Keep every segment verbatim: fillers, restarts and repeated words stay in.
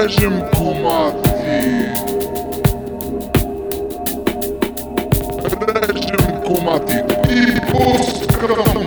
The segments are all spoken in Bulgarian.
Режем комати. Режем комати и пускам.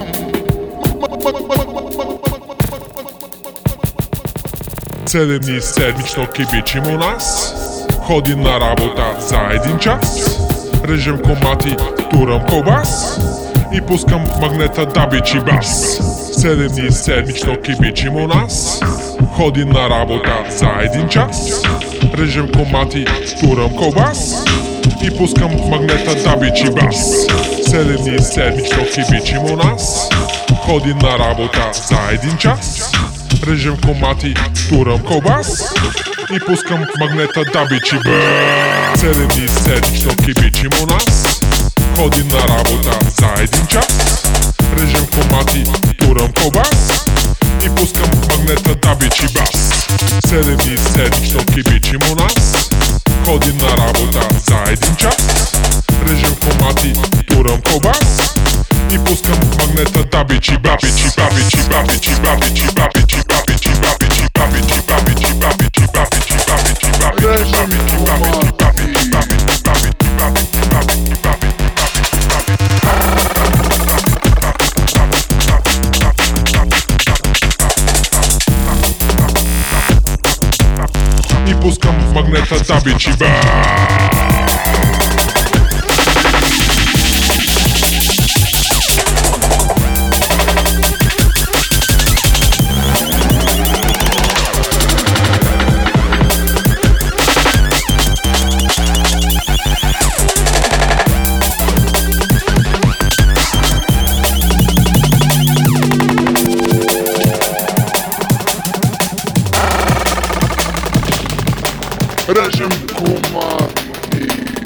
Седем дни седмично кибичим у нас. Ходим на работа за един час. Режем комати, турам колбас и пускам магнета да бичи бас. Седем дни седмично кибичим у нас. Ходим на работа за един час. Режем комати, турам колбас и пускам магнета да бичи бас. Седем дни седмично кибичим у нас. Ходим на работа за един час. Режем комати, турам колбас и пускам магнета да бичи бас. Седем дни седмично кибичим у нас. Ходим на работа за един час. Режем комати, турам колбас и пускам магнета да бичи бас. Седем дни седмично кибичим у нас. Ходим на работа за един час. Режем комати, турам колбас и пускам магнета да бичи бас. Бичи бабичи бабичи бабичи бабичи бабичи бабичи бабичи бабичи бабичи бабичи бабичи бабичи бабичи бабичи бабичи бабичи бабичи бабичи и пускам магнета да бичи бас. Режем комати.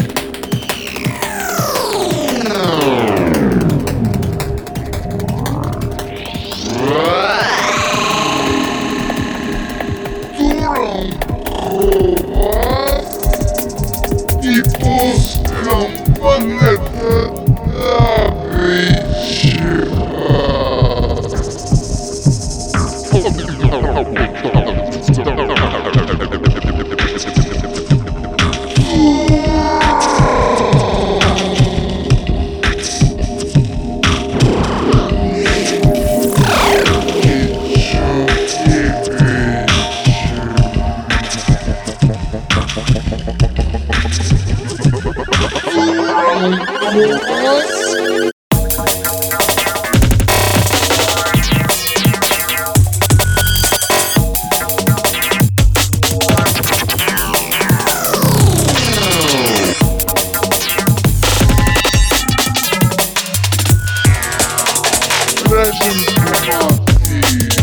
Турам колбас и пускам магнета да бичи бас. Режем комати.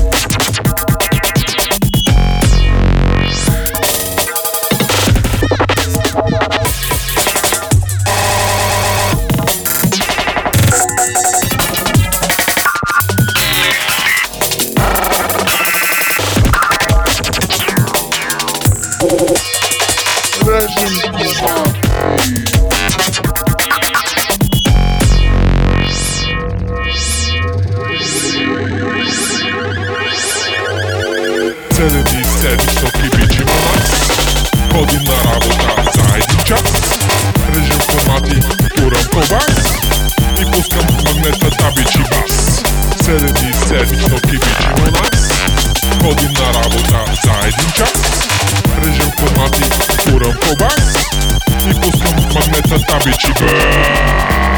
Режем комати. Седем дни седмично кибичим у нас. Ходим на работа за един час. Режем комати, турам колбас и пускам магнета да бичи бас. Седем дни седмично кибичим у нас. Ходим на работа за един час. Режем комати, турам колбас и пускам магнета да бичи бас.